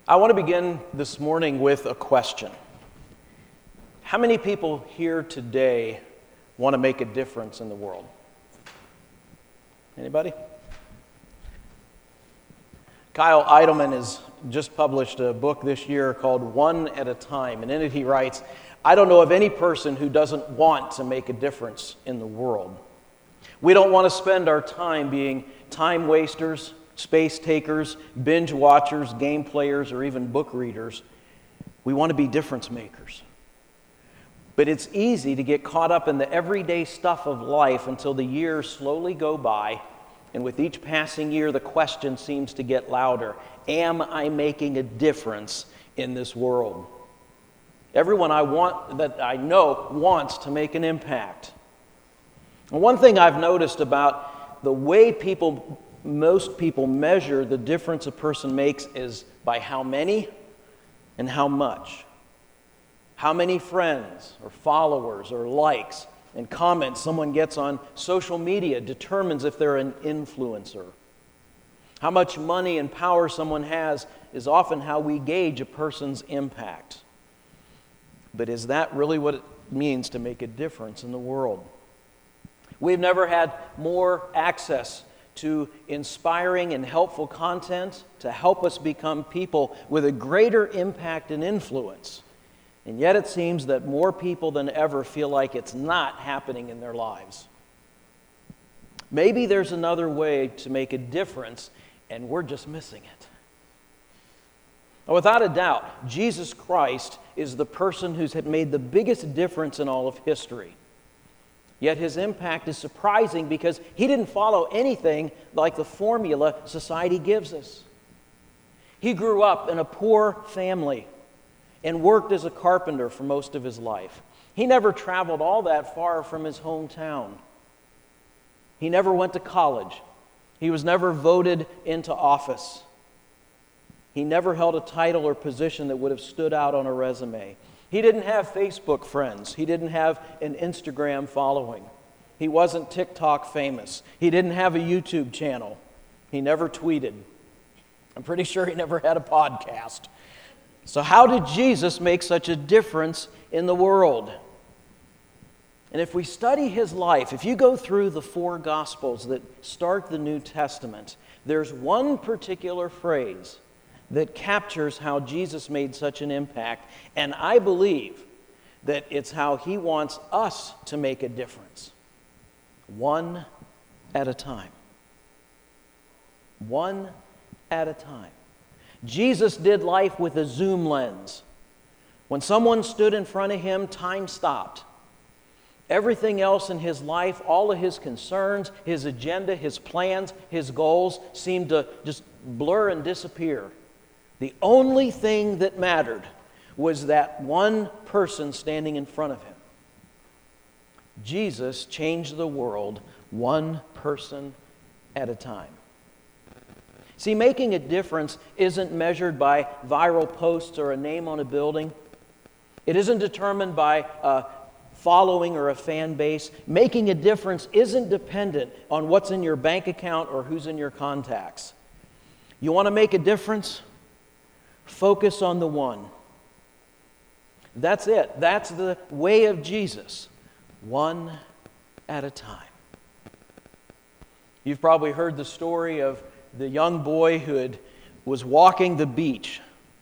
I want to begin this morning with a question. How many people here today want to make a difference in the world? Anybody? Kyle Idleman has just published a book this year called One at a Time, and in it he writes, I don't know of any person who doesn't want to make a difference in the world. We don't want to spend our time being time wasters, space takers, binge watchers, game players, or even book readers. We want to be difference makers. But it's easy to get caught up in the everyday stuff of life until the years slowly go by, and with each passing year, the question seems to get louder. Am I making a difference in this world? Everyone that I know wants to make an impact. And one thing I've noticed about the way most people measure the difference a person makes is by how many and how much. How many friends or followers or likes and comments someone gets on social media determines if they're an influencer. How much money and power someone has is often how we gauge a person's impact. But is that really what it means to make a difference in the world? We've never had more access to inspiring and helpful content to help us become people with a greater impact and influence. And yet it seems that more people than ever feel like it's not happening in their lives. Maybe there's another way to make a difference, and we're just missing it. Now, without a doubt, Jesus Christ is the person who's made the biggest difference in all of history. Yet his impact is surprising because he didn't follow anything like the formula society gives us. He grew up in a poor family and worked as a carpenter for most of his life. He never traveled all that far from his hometown. He never went to college. He was never voted into office. He never held a title or position that would have stood out on a resume. He didn't have Facebook friends. He didn't have an Instagram following. He wasn't TikTok famous. He didn't have a YouTube channel. He never tweeted. I'm pretty sure he never had a podcast. So how did Jesus make such a difference in the world? And if we study his life, if you go through the 4 Gospels that start the New Testament, there's one particular phrase that captures how Jesus made such an impact, and I believe that it's how he wants us to make a difference. One at a time. One at a time. Jesus did life with a zoom lens. When someone stood in front of him, time stopped. Everything else in his life, all of his concerns, his agenda, his plans, his goals seemed to just blur and disappear. The only thing that mattered was that one person standing in front of him. Jesus changed the world one person at a time. See, making a difference isn't measured by viral posts or a name on a building. It isn't determined by a following or a fan base. Making a difference isn't dependent on what's in your bank account or who's in your contacts. You want to make a difference? Focus on the one. That's it. That's the way of Jesus. One at a time. You've probably heard the story of the young boy who was walking the beach,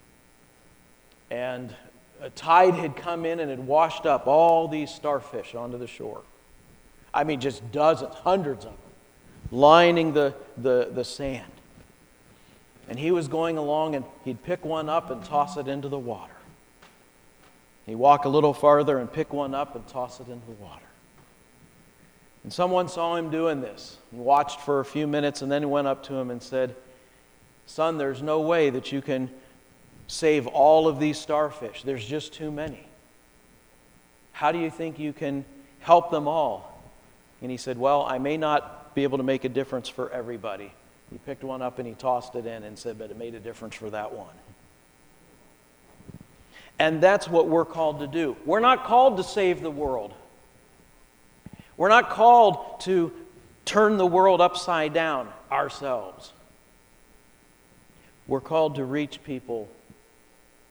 and a tide had come in and had washed up all these starfish onto the shore. I mean, just dozens, hundreds of them, lining the sand. And he was going along, and he'd pick one up and toss it into the water. He'd walk a little farther and pick one up and toss it into the water. And someone saw him doing this and watched for a few minutes, and then went up to him and said, "Son, there's no way that you can save all of these starfish. There's just too many. How do you think you can help them all?" And he said, "Well, I may not be able to make a difference for everybody." He picked one up and he tossed it in and said, "But it made a difference for that one." And that's what we're called to do. We're not called to save the world. We're not called to turn the world upside down ourselves. We're called to reach people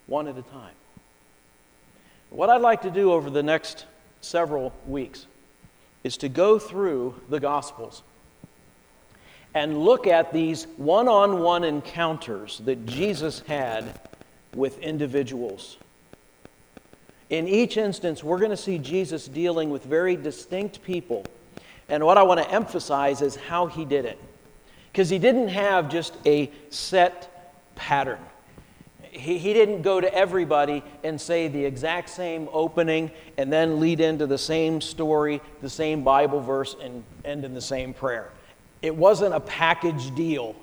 one at a time. What I'd like to do over the next several weeks is to go through the Gospels and look at these one-on-one encounters that Jesus had with individuals. In each instance, we're going to see Jesus dealing with very distinct people. And what I want to emphasize is how he did it. Because he didn't have just a set pattern. He didn't go to everybody and say the exact same opening and then lead into the same story, the same Bible verse, and end in the same prayer. It wasn't a package deal.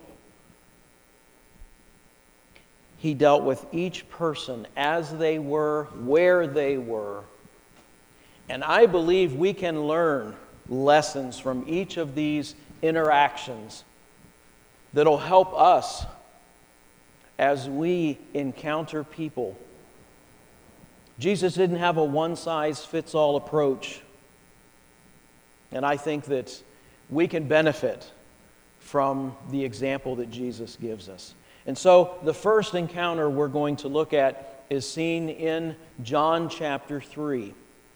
He dealt with each person as they were, where they were. And I believe we can learn lessons from each of these interactions that'll help us as we encounter people. Jesus didn't have a one-size-fits-all approach. And I think that we can benefit from the example that Jesus gives us. And so the first encounter we're going to look at is seen in John chapter 3.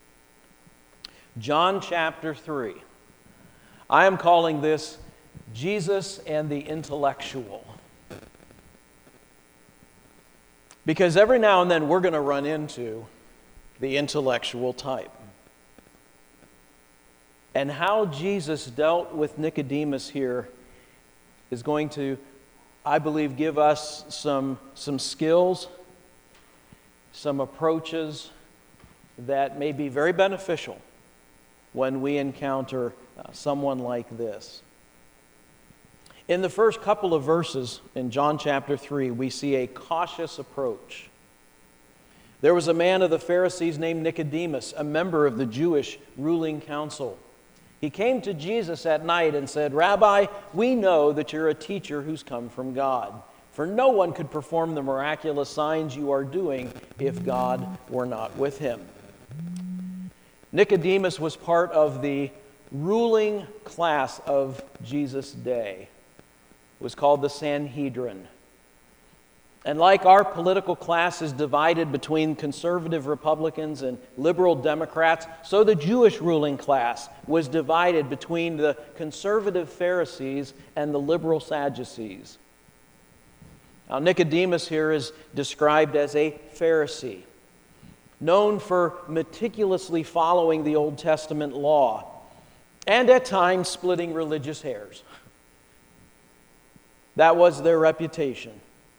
John chapter 3. I am calling this Jesus and the Intellectual. Because every now and then we're going to run into the intellectual type. And how Jesus dealt with Nicodemus here is going to, I believe, give us some skills, some approaches that may be very beneficial when we encounter someone like this. In the first couple of verses in John chapter 3, we see a cautious approach. There was a man of the Pharisees named Nicodemus, a member of the Jewish ruling council. He came to Jesus at night and said, "Rabbi, we know that you're a teacher who's come from God. For no one could perform the miraculous signs you are doing if God were not with him." Nicodemus was part of the ruling class of Jesus' day. It was called the Sanhedrin. And like our political class is divided between conservative Republicans and liberal Democrats, so the Jewish ruling class was divided between the conservative Pharisees and the liberal Sadducees. Now, Nicodemus here is described as a Pharisee, known for meticulously following the Old Testament law, and at times splitting religious hairs. That was their reputation.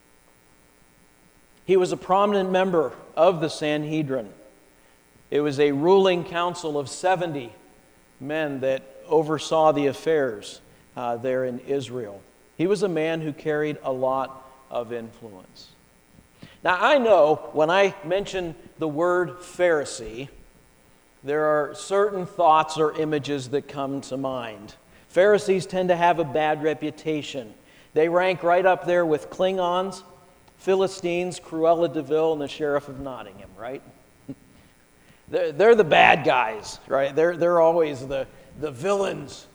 He was a prominent member of the Sanhedrin. It was a ruling council of 70 men that oversaw the affairs there in Israel. He was a man who carried a lot of influence. Now, I know when I mention the word Pharisee, there are certain thoughts or images that come to mind. Pharisees tend to have a bad reputation. They rank right up there with Klingons, Philistines, Cruella de Vil, and the Sheriff of Nottingham, right? They're the bad guys, right? They're always the villains.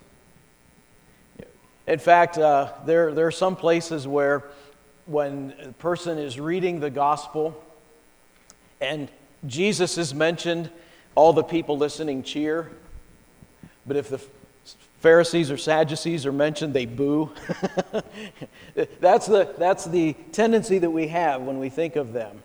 In fact, there are some places where when a person is reading the gospel and Jesus is mentioned, all the people listening cheer. But if the Pharisees or Sadducees are mentioned, they boo. That's the tendency that we have when we think of them.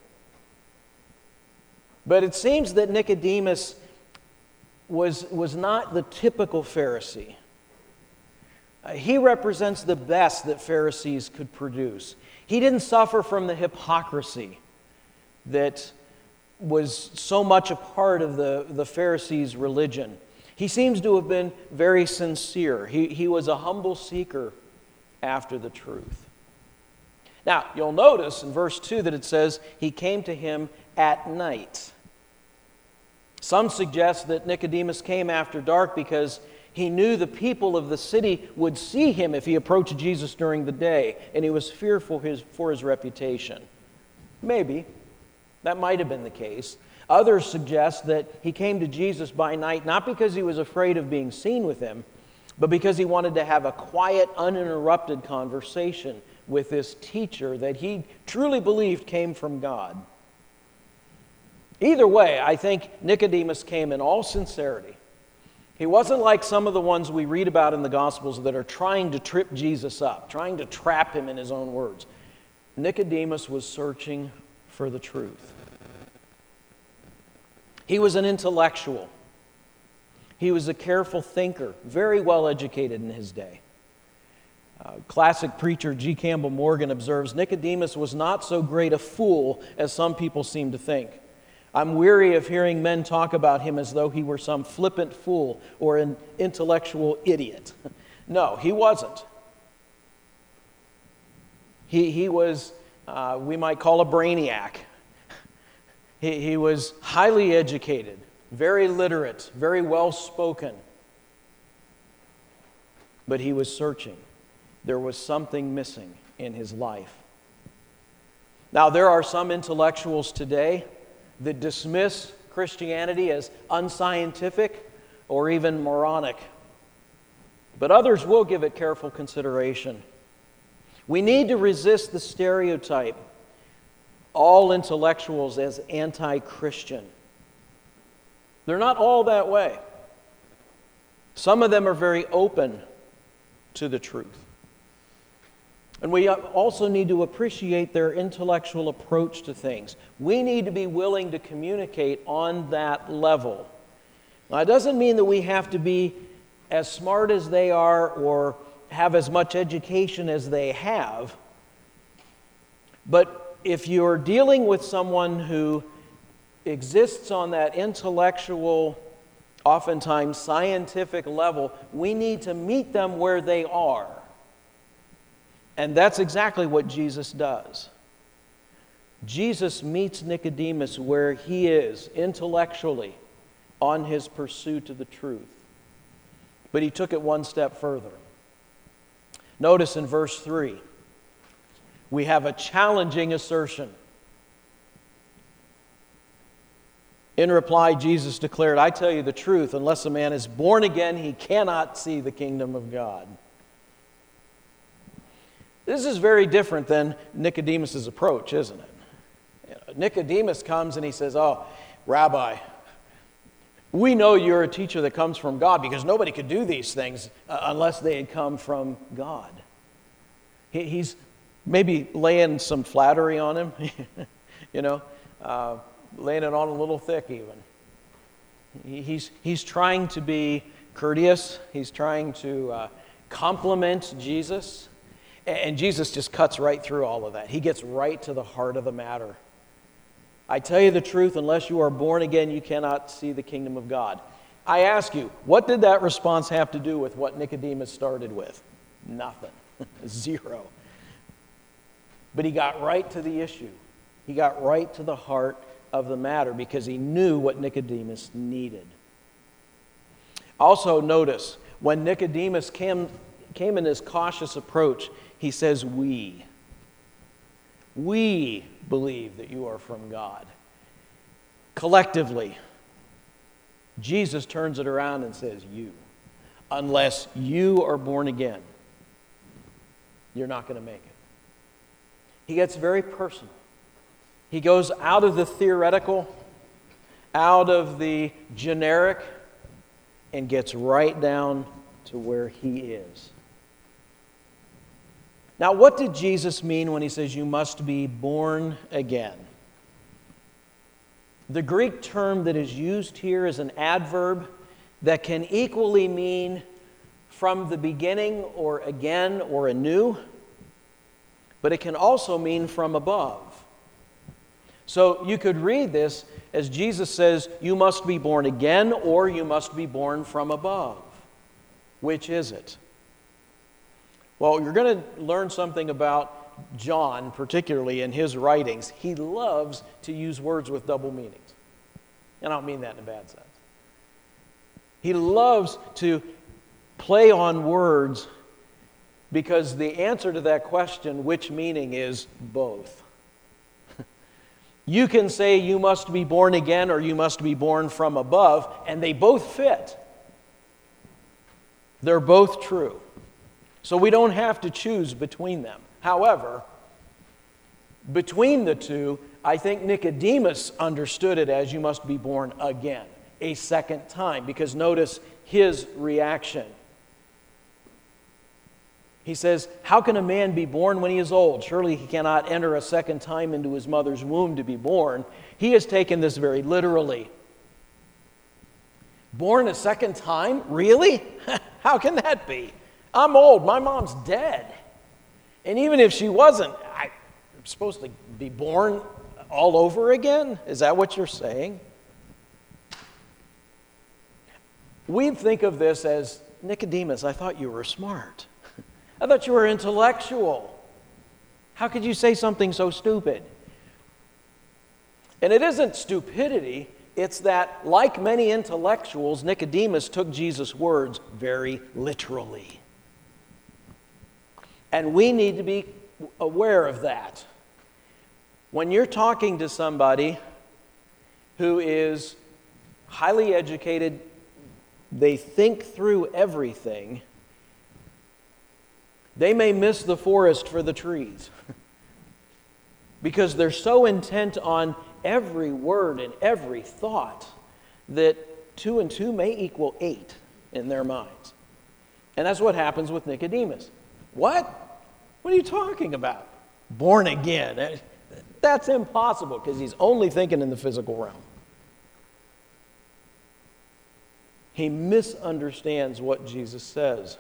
But it seems that Nicodemus was not the typical Pharisee. He represents the best that Pharisees could produce. He didn't suffer from the hypocrisy that was so much a part of the Pharisees' religion. He seems to have been very sincere. He was a humble seeker after the truth. Now, you'll notice in verse 2 that it says, he came to him at night. Some suggest that Nicodemus came after dark because he knew the people of the city would see him if he approached Jesus during the day, and he was fearful for his reputation. Maybe. That might have been the case. Others suggest that he came to Jesus by night, not because he was afraid of being seen with him, but because he wanted to have a quiet, uninterrupted conversation with this teacher that he truly believed came from God. Either way, I think Nicodemus came in all sincerity. He wasn't like some of the ones we read about in the Gospels that are trying to trip Jesus up, trying to trap him in his own words. Nicodemus was searching for the truth. He was an intellectual. He was a careful thinker, very well educated in his day. Classic preacher G. Campbell Morgan observes, Nicodemus was not so great a fool as some people seem to think. I'm weary of hearing men talk about him as though he were some flippant fool or an intellectual idiot. No, he wasn't. He was, we might call a brainiac. He was highly educated, very literate, very well-spoken. But he was searching. There was something missing in his life. Now, there are some intellectuals today that dismiss Christianity as unscientific or even moronic. But others will give it careful consideration. We need to resist the stereotype, all intellectuals as anti-Christian. They're not all that way. Some of them are very open to the truth. And we also need to appreciate their intellectual approach to things. We need to be willing to communicate on that level. Now, it doesn't mean that we have to be as smart as they are or have as much education as they have. But if you're dealing with someone who exists on that intellectual, oftentimes scientific level, we need to meet them where they are. And that's exactly what Jesus does. Jesus meets Nicodemus where he is, intellectually, on his pursuit of the truth. But he took it one step further. Notice in verse 3, we have a challenging assertion. In reply, Jesus declared, I tell you the truth, unless a man is born again, he cannot see the kingdom of God. This is very different than Nicodemus' approach, isn't it? Nicodemus comes and he says, oh, Rabbi, we know you're a teacher that comes from God because nobody could do these things unless they had come from God. He's maybe laying some flattery on him, laying it on a little thick even. He's trying to be courteous. He's trying to compliment Jesus. And Jesus just cuts right through all of that. He gets right to the heart of the matter. I tell you the truth, unless you are born again, you cannot see the kingdom of God. I ask you, what did that response have to do with what Nicodemus started with? Nothing. Zero. But he got right to the issue. He got right to the heart of the matter because he knew what Nicodemus needed. Also notice, when Nicodemus came in his cautious approach, he says, we believe that you are from God. Collectively, Jesus turns it around and says, you. Unless you are born again, you're not going to make it. He gets very personal. He goes out of the theoretical, out of the generic, and gets right down to where he is. Now, what did Jesus mean when he says you must be born again? The Greek term that is used here is an adverb that can equally mean from the beginning or again or anew, but it can also mean from above. So you could read this as Jesus says, you must be born again or you must be born from above. Which is it? Well, you're going to learn something about John, particularly in his writings. He loves to use words with double meanings. And I don't mean that in a bad sense. He loves to play on words because the answer to that question, which meaning, is both. You can say you must be born again or you must be born from above, and they both fit. They're both true. So we don't have to choose between them. However, between the two, I think Nicodemus understood it as you must be born again, a second time, because notice his reaction. He says, how can a man be born when he is old? Surely he cannot enter a second time into his mother's womb to be born. He has taken this very literally. Born a second time? Really? How can that be? I'm old. My mom's dead. And even if she wasn't, I'm supposed to be born all over again? Is that what you're saying? We think of this as, Nicodemus, I thought you were smart. I thought you were intellectual. How could you say something so stupid? And it isn't stupidity, it's that, like many intellectuals, Nicodemus took Jesus' words very literally. And we need to be aware of that. When you're talking to somebody who is highly educated, they think through everything, they may miss the forest for the trees because they're so intent on every word and every thought that 2 and 2 may equal 8 in their minds. And that's what happens with Nicodemus. What? What are you talking about? Born again. That's impossible because he's only thinking in the physical realm. He misunderstands what Jesus says.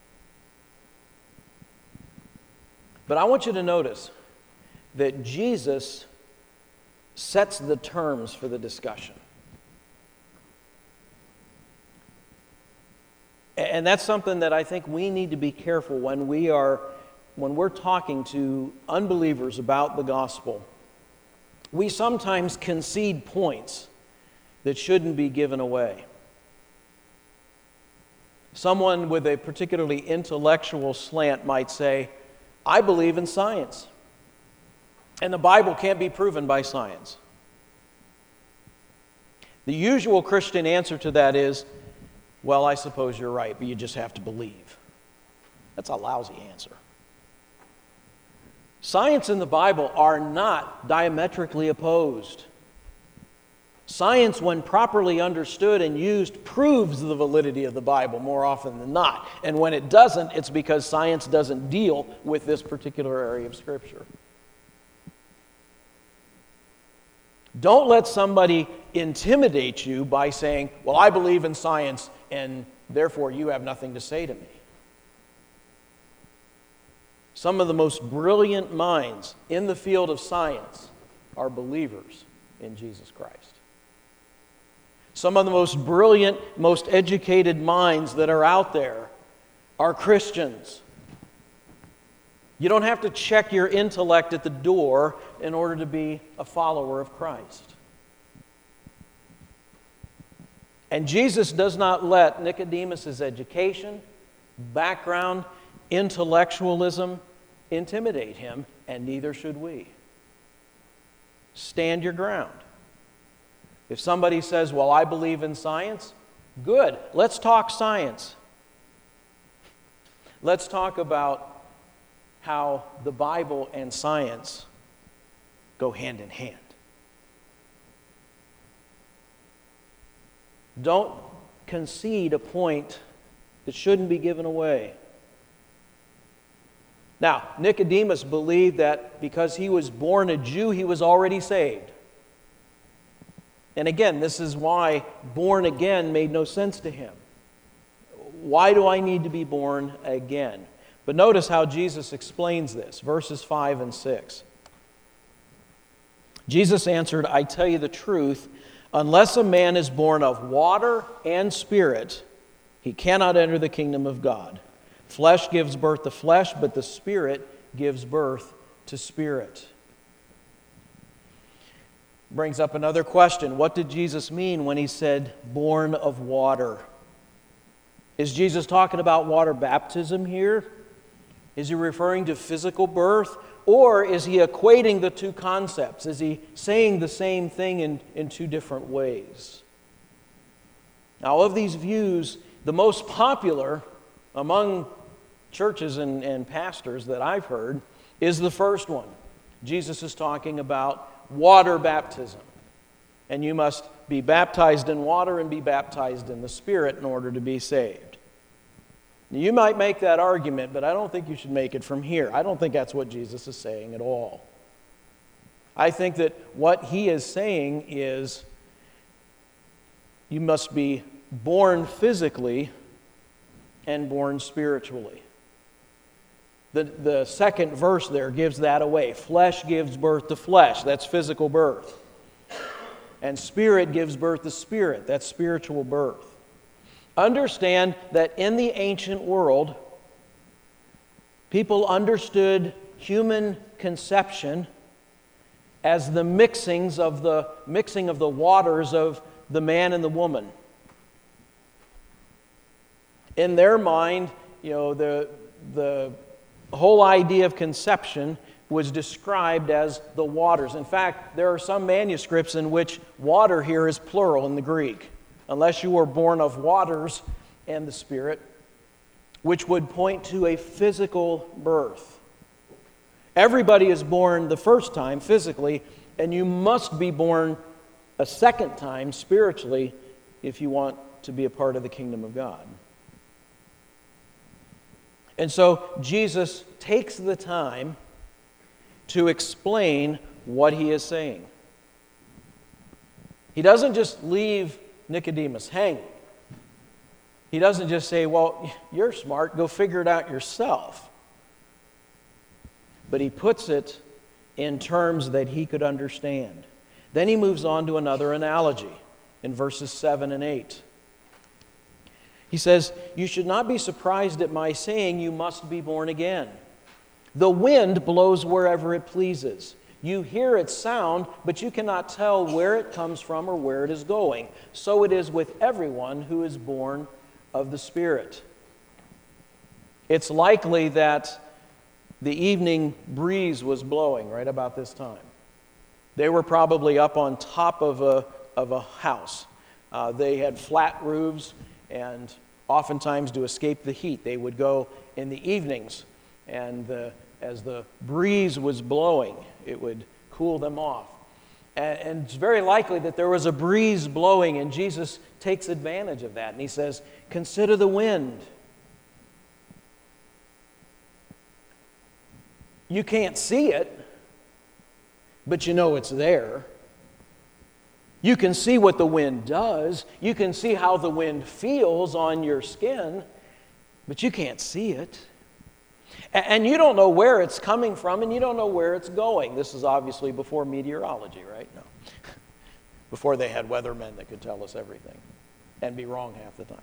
But I want you to notice that Jesus sets the terms for the discussion. And that's something that I think we need to be careful when we're talking to unbelievers about the gospel. We sometimes concede points that shouldn't be given away. Someone with a particularly intellectual slant might say, I believe in science, and the Bible can't be proven by science. The usual Christian answer to that is, well, I suppose you're right, but you just have to believe. That's a lousy answer. Science and the Bible are not diametrically opposed. Science, when properly understood and used, proves the validity of the Bible more often than not. And when it doesn't, it's because science doesn't deal with this particular area of Scripture. Don't let somebody intimidate you by saying, well, I believe in science, and therefore you have nothing to say to me. Some of the most brilliant minds in the field of science are believers in Jesus Christ. Some of the most brilliant, most educated minds that are out there are Christians. You don't have to check your intellect at the door in order to be a follower of Christ. And Jesus does not let Nicodemus' education, background, intellectualism intimidate him, and neither should we. Stand your ground. If somebody says, well, I believe in science, good. Let's talk science. Let's talk about how the Bible and science go hand in hand. Don't concede a point that shouldn't be given away. Now, Nicodemus believed that because he was born a Jew, he was already saved. And again, this is why born again made no sense to him. Why do I need to be born again? But notice how Jesus explains this, verses 5 and 6. Jesus answered, I tell you the truth, unless a man is born of water and spirit, he cannot enter the kingdom of God. Flesh gives birth to flesh, but the Spirit gives birth to spirit. Brings up another question. What did Jesus mean when he said, born of water? Is Jesus talking about water baptism here? Is he referring to physical birth? Or is he equating the two concepts? Is he saying the same thing in two different ways? Now, of these views, the most popular among churches and pastors that I've heard is the first one. Jesus is talking about water baptism. And you must be baptized in water and be baptized in the Spirit in order to be saved. You might make that argument, but I don't think you should make it from here. I don't think that's what Jesus is saying at all. I think that what he is saying is you must be born physically and born spiritually. The second verse there gives that away. Flesh gives birth to flesh. That's physical birth. And spirit gives birth to spirit. That's spiritual birth. Understand that in the ancient world, people understood human conception as the mixing of the waters of the man and the woman. In their mind, the whole idea of conception was described as the waters. In fact, there are some manuscripts in which water here is plural in the Greek, unless you were born of waters and the Spirit, which would point to a physical birth. Everybody is born the first time physically, and you must be born a second time spiritually if you want to be a part of the kingdom of God. And so Jesus takes the time to explain what he is saying. He doesn't just leave Nicodemus hanging. He doesn't just say, well, you're smart, go figure it out yourself. But he puts it in terms that he could understand. Then he moves on to another analogy in verses 7 and 8. He says, you should not be surprised at my saying you must be born again. The wind blows wherever it pleases. You hear its sound, but you cannot tell where it comes from or where it is going. So it is with everyone who is born of the Spirit. It's likely that the evening breeze was blowing right about this time. They were probably up on top of a house. They had flat roofs, and oftentimes to escape the heat, they would go in the evenings, and as the breeze was blowing, it would cool them off. And it's very likely that there was a breeze blowing, and Jesus takes advantage of that, and he says, consider the wind. You can't see it, but you know it's there. You can see what the wind does. You can see how the wind feels on your skin, but you can't see it. And you don't know where it's coming from, and you don't know where it's going. This is obviously before meteorology, right? No. Before they had weathermen that could tell us everything and be wrong half the time.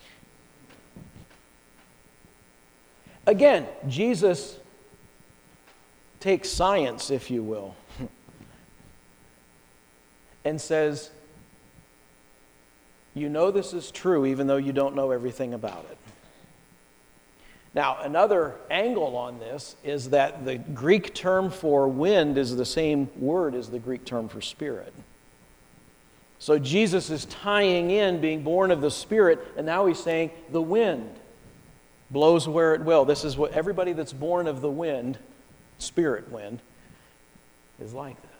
Again, Jesus takes science, if you will, and says, you know this is true even though you don't know everything about it. Now, another angle on this is that the Greek term for wind is the same word as the Greek term for spirit. So Jesus is tying in being born of the Spirit, and now he's saying the wind blows where it will. This is what everybody that's born of the wind, spirit wind, is like this.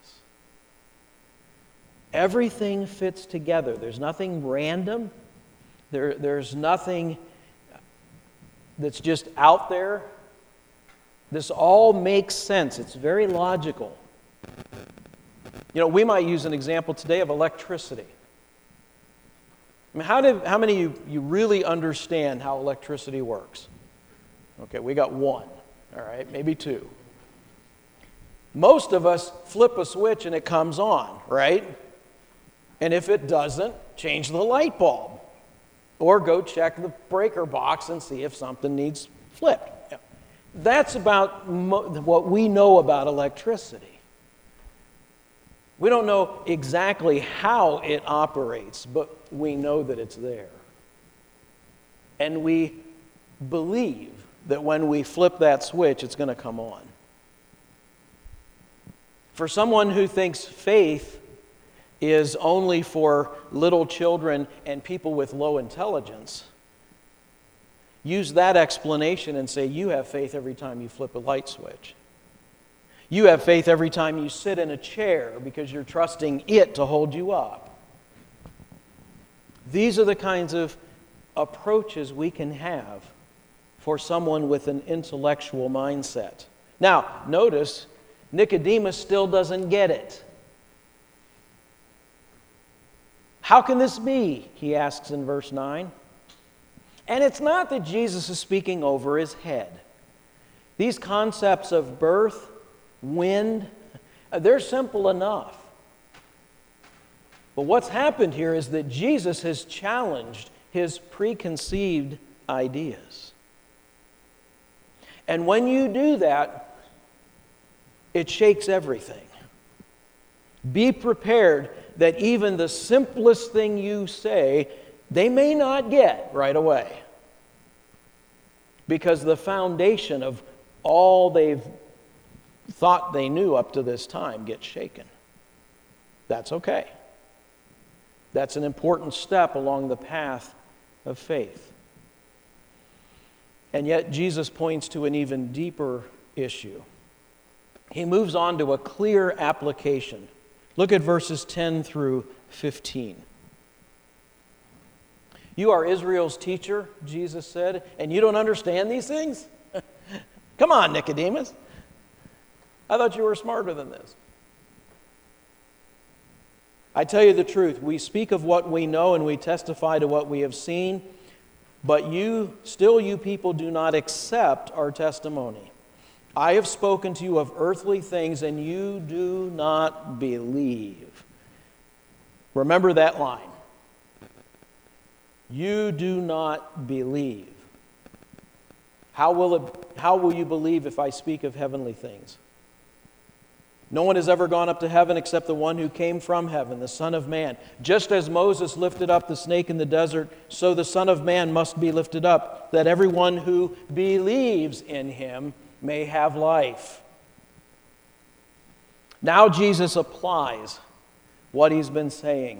Everything fits together. There's nothing random. There's nothing that's just out there. This all makes sense. It's very logical. You know, we might use an example today of electricity. I mean, how many of you really understand how electricity works? Okay, we got one. All right, maybe two. Most of us flip a switch and it comes on, right? And if it doesn't, change the light bulb. Or go check the breaker box and see if something needs flipped. That's about what we know about electricity. We don't know exactly how it operates, but we know that it's there. And we believe that when we flip that switch, it's going to come on. For someone who thinks faith is only for little children and people with low intelligence, use that explanation and say you have faith every time you flip a light switch. You have faith every time you sit in a chair because you're trusting it to hold you up. These are the kinds of approaches we can have for someone with an intellectual mindset. Now, notice, Nicodemus still doesn't get it. How can this be? He asks in verse 9. And it's not that Jesus is speaking over his head. These concepts of birth, wind, they're simple enough. But what's happened here is that Jesus has challenged his preconceived ideas. And when you do that, it shakes everything. Be prepared that even the simplest thing you say, they may not get right away. Because the foundation of all they've thought they knew up to this time gets shaken. That's okay. That's an important step along the path of faith. And yet Jesus points to an even deeper issue. He moves on to a clear application. Look at verses 10 through 15. You are Israel's teacher, Jesus said, and you don't understand these things? Come on, Nicodemus. I thought you were smarter than this. I tell you the truth, we speak of what we know and we testify to what we have seen, but you people do not accept our testimony. I have spoken to you of earthly things and you do not believe. Remember that line. You do not believe. How will you believe if I speak of heavenly things? No one has ever gone up to heaven except the one who came from heaven, the Son of Man. Just as Moses lifted up the snake in the desert, so the Son of Man must be lifted up, that everyone who believes in him may have life. Now Jesus applies what he's been saying.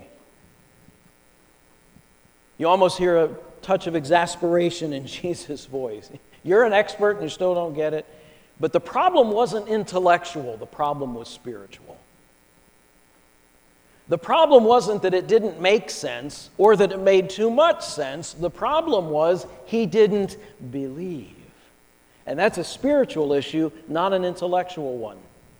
You almost hear a touch of exasperation in Jesus' voice. You're an expert and you still don't get it. But the problem wasn't intellectual, the problem was spiritual. The problem wasn't that it didn't make sense or that it made too much sense. The problem was he didn't believe. And that's a spiritual issue, not an intellectual one.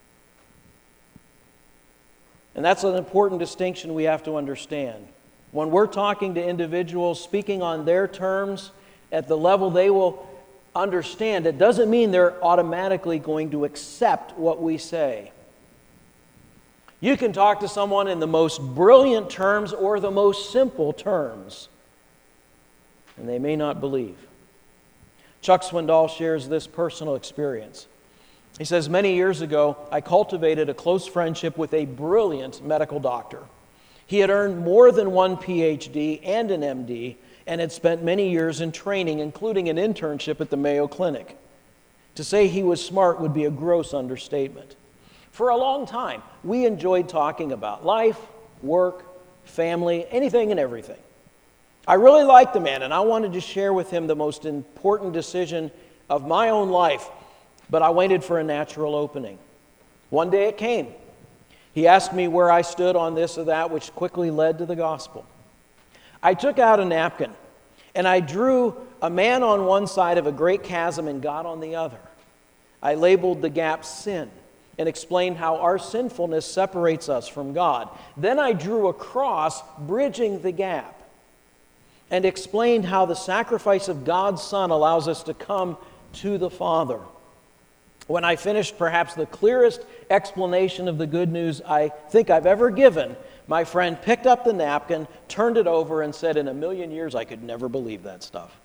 And that's an important distinction we have to understand. When we're talking to individuals, speaking on their terms, at the level they will understand, it doesn't mean they're automatically going to accept what we say. You can talk to someone in the most brilliant terms or the most simple terms, and they may not believe. Chuck Swindoll shares this personal experience. He says, many years ago, I cultivated a close friendship with a brilliant medical doctor. He had earned more than one PhD and an MD, and had spent many years in training, including an internship at the Mayo Clinic. To say he was smart would be a gross understatement. For a long time, we enjoyed talking about life, work, family, anything and everything. I really liked the man, and I wanted to share with him the most important decision of my own life, but I waited for a natural opening. One day it came. He asked me where I stood on this or that, which quickly led to the gospel. I took out a napkin, and I drew a man on one side of a great chasm and God on the other. I labeled the gap sin and explained how our sinfulness separates us from God. Then I drew a cross bridging the gap and explained how the sacrifice of God's Son allows us to come to the Father. When I finished perhaps the clearest explanation of the good news I think I've ever given, my friend picked up the napkin, turned it over, and said, in a million years, I could never believe that stuff.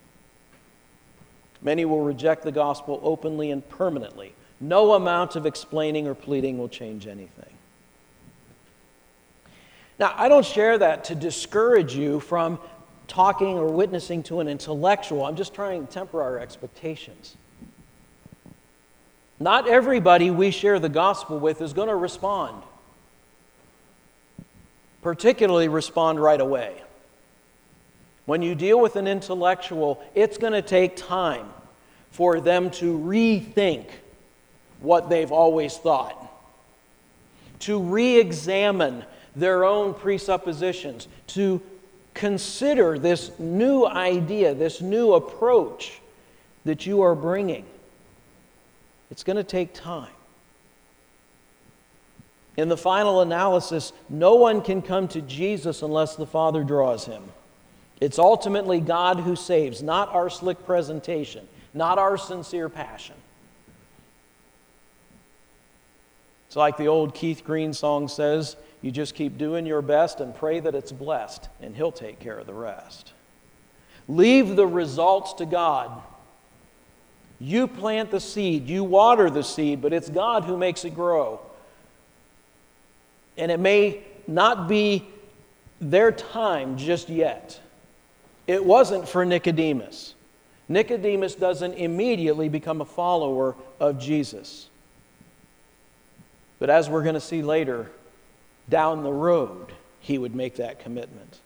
Many will reject the gospel openly and permanently. No amount of explaining or pleading will change anything. Now, I don't share that to discourage you from talking or witnessing to an intellectual. I'm just trying to temper our expectations. Not everybody we share the gospel with is going to respond. Particularly respond right away. When you deal with an intellectual, it's going to take time for them to rethink what they've always thought, to re-examine their own presuppositions, to consider this new idea, this new approach that you are bringing. It's going to take time. In the final analysis, no one can come to Jesus unless the Father draws him. It's ultimately God who saves, not our slick presentation, not our sincere passion. It's like the old Keith Green song says, you just keep doing your best and pray that it's blessed, and He'll take care of the rest. Leave the results to God. You plant the seed, you water the seed, but it's God who makes it grow. And it may not be their time just yet. It wasn't for Nicodemus. Nicodemus doesn't immediately become a follower of Jesus. But as we're going to see later, down the road, he would make that commitment.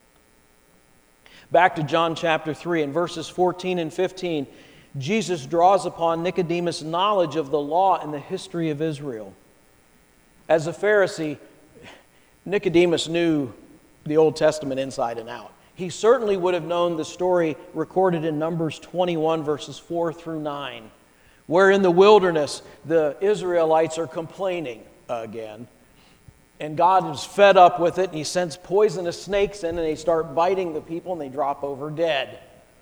Back to John chapter 3, in verses 14 and 15, Jesus draws upon Nicodemus' knowledge of the law and the history of Israel. As a Pharisee, Nicodemus knew the Old Testament inside and out. He certainly would have known the story recorded in Numbers 21, verses 4 through 9, where in the wilderness the Israelites are complaining again. And God is fed up with it, and He sends poisonous snakes in, and they start biting the people, and they drop over dead.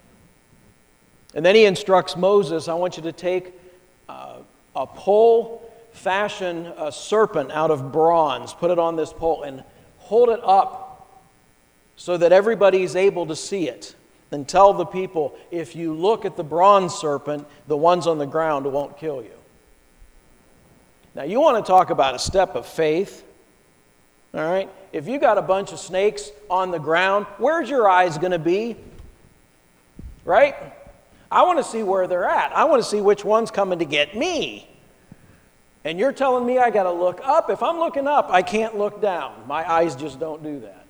And then He instructs Moses, I want you to take a pole, fashion a serpent out of bronze, put it on this pole, and hold it up so that everybody's able to see it. And tell the people, if you look at the bronze serpent, the ones on the ground won't kill you. Now, you want to talk about a step of faith? All right? If you got a bunch of snakes on the ground, where's your eyes going to be? Right? I want to see where they're at. I want to see which one's coming to get me. And you're telling me I got to look up? If I'm looking up, I can't look down. My eyes just don't do that.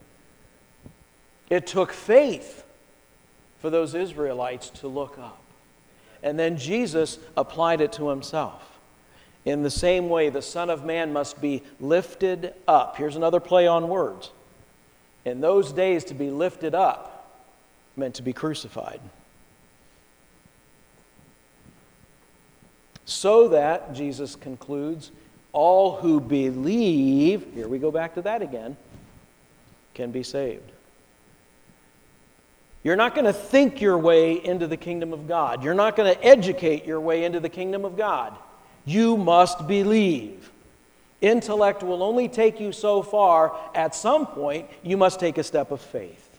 It took faith for those Israelites to look up. And then Jesus applied it to Himself. In the same way, the Son of Man must be lifted up. Here's another play on words. In those days, to be lifted up meant to be crucified. So that, Jesus concludes, all who believe, here we go back to that again, can be saved. You're not going to think your way into the kingdom of God. You're not going to educate your way into the kingdom of God. You must believe. Intellect will only take you so far. At some point, you must take a step of faith.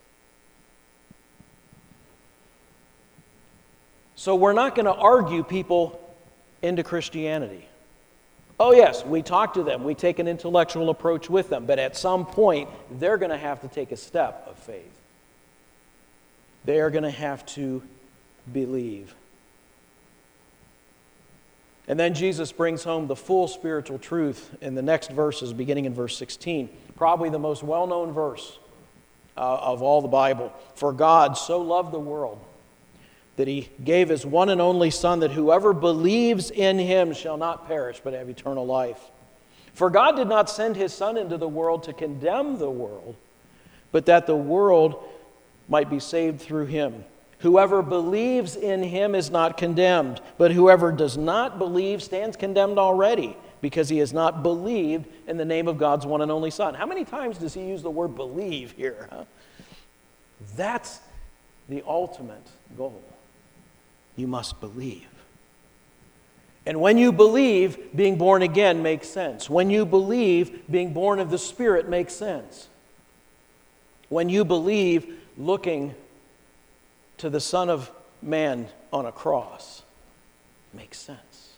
So we're not going to argue people into Christianity. Oh yes, we talk to them. We take an intellectual approach with them. But at some point, they're going to have to take a step of faith. They are going to have to believe. And then Jesus brings home the full spiritual truth in the next verses, beginning in verse 16. Probably the most well-known verse of all the Bible. For God so loved the world that He gave His one and only Son, that whoever believes in Him shall not perish but have eternal life. For God did not send His Son into the world to condemn the world, but that the world might be saved through Him. Whoever believes in Him is not condemned, but whoever does not believe stands condemned already, because he has not believed in the name of God's one and only Son. How many times does He use the word believe here? Huh? That's the ultimate goal. You must believe. And when you believe, being born again makes sense. When you believe, being born of the Spirit makes sense. When you believe, looking to the Son of Man on a cross makes sense.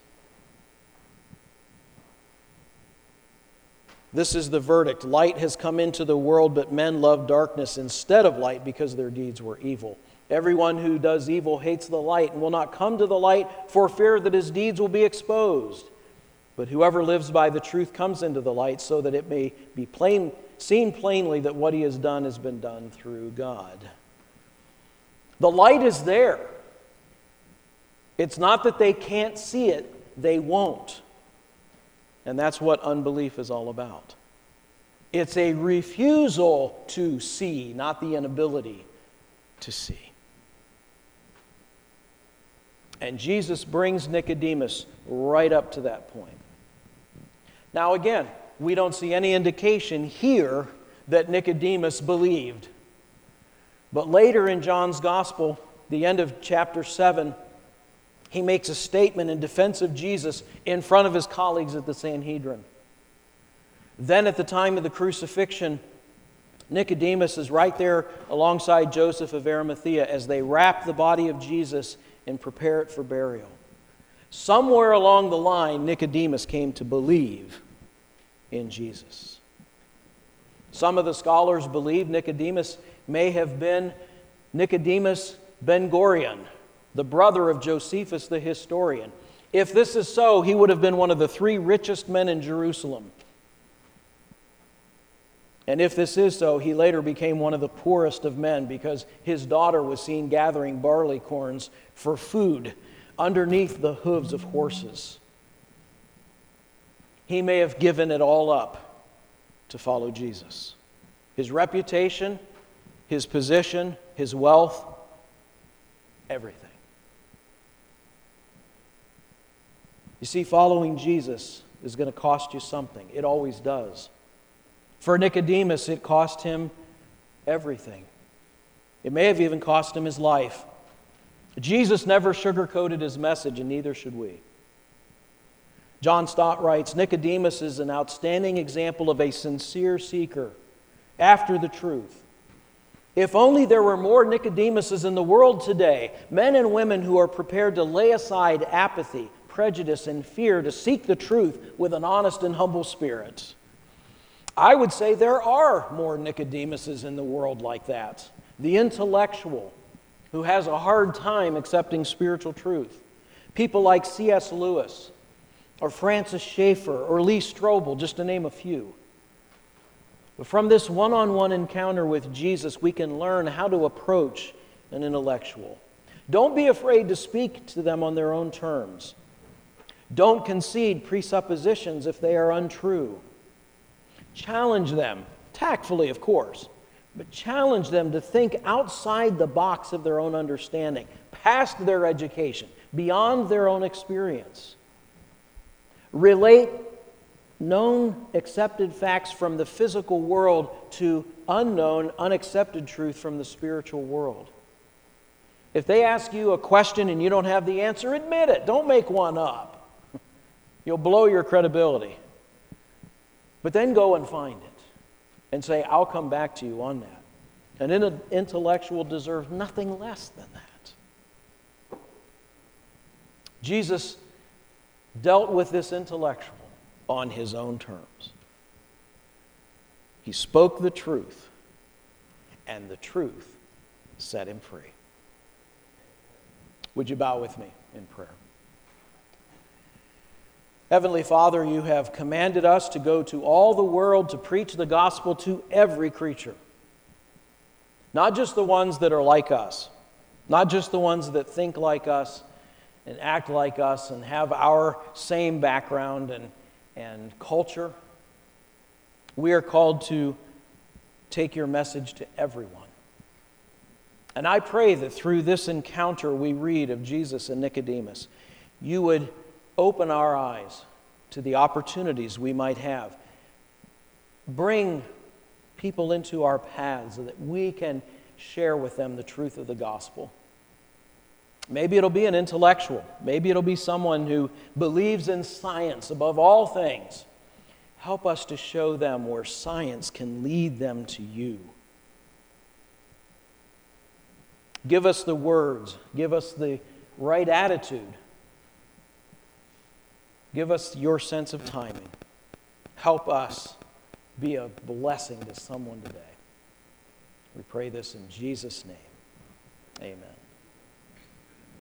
This is the verdict. Light has come into the world, but men love darkness instead of light because their deeds were evil. Everyone who does evil hates the light and will not come to the light for fear that his deeds will be exposed. But whoever lives by the truth comes into the light so that it may be seen plainly that what he has done has been done through God. The light is there. It's not that they can't see it, they won't. And that's what unbelief is all about. It's a refusal to see, not the inability to see. And Jesus brings Nicodemus right up to that point. Now again, we don't see any indication here that Nicodemus believed. But later in John's Gospel, the end of chapter 7, he makes a statement in defense of Jesus in front of his colleagues at the Sanhedrin. Then at the time of the crucifixion, Nicodemus is right there alongside Joseph of Arimathea as they wrap the body of Jesus and prepare it for burial. Somewhere along the line, Nicodemus came to believe in Jesus. Some of the scholars believe Nicodemus may have been Nicodemus Ben-Gurion, the brother of Josephus the historian. If this is so, he would have been one of the 3 richest men in Jerusalem. And if this is so, he later became one of the poorest of men because his daughter was seen gathering barley corns for food underneath the hooves of horses. He may have given it all up to follow Jesus. His reputation, his position, his wealth, everything. You see, following Jesus is going to cost you something. It always does. For Nicodemus, it cost him everything. It may have even cost him his life. Jesus never sugarcoated his message, and neither should we. John Stott writes, Nicodemus is an outstanding example of a sincere seeker after the truth. If only there were more Nicodemuses in the world today, men and women who are prepared to lay aside apathy, prejudice, and fear to seek the truth with an honest and humble spirit. I would say there are more Nicodemuses in the world like that. The intellectual who has a hard time accepting spiritual truth. People like C.S. Lewis or Francis Schaeffer or Lee Strobel, just to name a few. But from this one-on-one encounter with Jesus, we can learn how to approach an intellectual. Don't be afraid to speak to them on their own terms. Don't concede presuppositions if they are untrue. Challenge them, tactfully of course, but challenge them to think outside the box of their own understanding, past their education, beyond their own experience. Relate known, accepted facts from the physical world to unknown, unaccepted truth from the spiritual world. If they ask you a question and you don't have the answer, admit it. Don't make one up. You'll blow your credibility. But then go and find it and say, I'll come back to you on that. An intellectual deserves nothing less than that. Jesus dealt with this intellectual on his own terms. He spoke the truth, and the truth set him free. Would you bow with me in prayer? Heavenly Father, you have commanded us to go to all the world to preach the gospel to every creature. Not just the ones that are like us, not just the ones that think like us and act like us and have our same background and culture. We are called to take your message to everyone. And I pray that through this encounter we read of Jesus and Nicodemus, you would open our eyes to the opportunities we might have. Bring people into our paths so that we can share with them the truth of the gospel. Maybe it'll be an intellectual. Maybe it'll be someone who believes in science above all things. Help us to show them where science can lead them to you. Give us the words. Give us the right attitude. Give us your sense of timing. Help us be a blessing to someone today. We pray this in Jesus' name. Amen.